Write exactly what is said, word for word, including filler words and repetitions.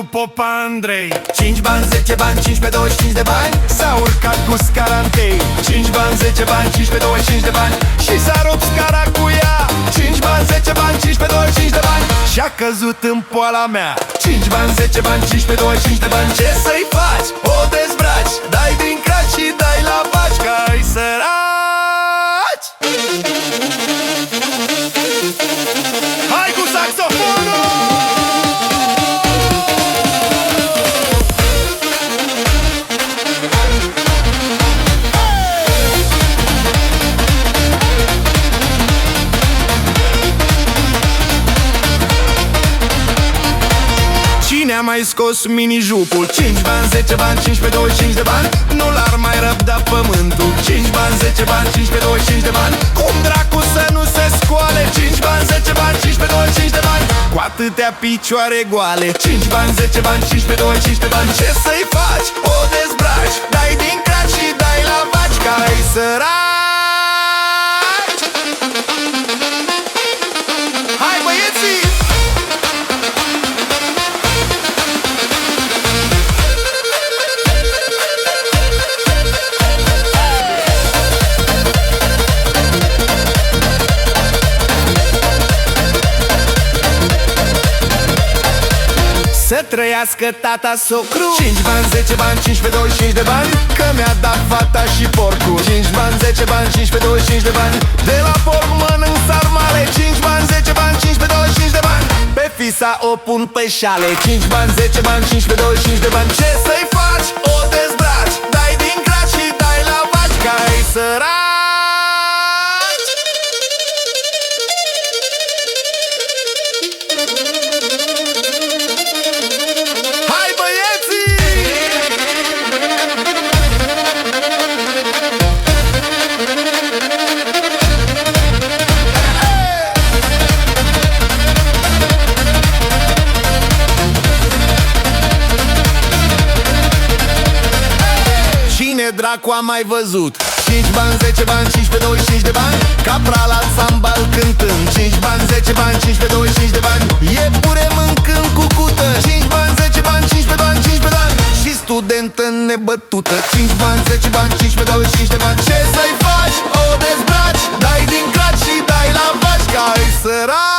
Popa Andrei. Cinci bani, zece bani, cincisprezece, douăzeci și cinci de bani. S-a urcat cu scara întâi. Cinci bani, zece bani, cincisprezece, douăzeci și cinci de bani. Și s-a rupt scara cu ea. Cinci bani, zece bani, cincisprezece, douăzeci și cinci de bani. Și-a căzut în poala mea. Cinci bani, zece bani, cincisprezece, douăzeci și cinci de bani. Ce să-i faci? O dezbraci, dai din craci și dai la vaci, că ai săraci. Hai cu saxofonul! Cine a mai scos mini-jupul? Cinci bani, zece bani, cincisprezece, douăzeci și cinci de bani. Nu l-ar mai răbda pământul. Cinci bani, zece bani, cincisprezece, douăzeci și cinci de bani. Cum dracu să nu se scoale? Cinci bani, zece bani, cincisprezece, douăzeci și cinci de bani. Cu atâtea picioare goale. Cinci bani, zece bani, cincisprezece, douăzeci și cinci de bani. Ce să-i faci? O dezbraci, dai din craci și dai la vaci, că ai săraci. Hai băieții! Să trăiască tata socru. Cinci bani, zece bani, cincisprezece, douăzeci și cinci de bani. Că mi-a dat fata și porcul. Cinci bani, zece bani, cincisprezece, douăzeci și cinci de bani. De la porc mănânc sarmale. Cinci bani, zece bani, cincisprezece, douăzeci și cinci de bani. Pe fisa o pun pe șale. Cinci bani, zece bani, cincisprezece, douăzeci și cinci de bani. Ce să-i faci? O dezbraci, dai din craci și dai la vaci, că ai săraci. Hai băieții! Cine dracu a mai văzut? Cinci bani, zece bani, cincisprezece, douăzeci și cinci de bani. Capra la sambal cântând. Cinci bani, zece bani, cincisprezece, douăzeci și cinci de bani. Iepure mâncând cucută. Cinci bani, zece bani, cincisprezece bani, cincisprezece bani. Și studentă nebătută. Cinci bani, zece bani, cincisprezece, douăzeci și cinci de bani. Ce să-i faci? O dezbraci, dai din craci și dai la vaci, că ai săraci.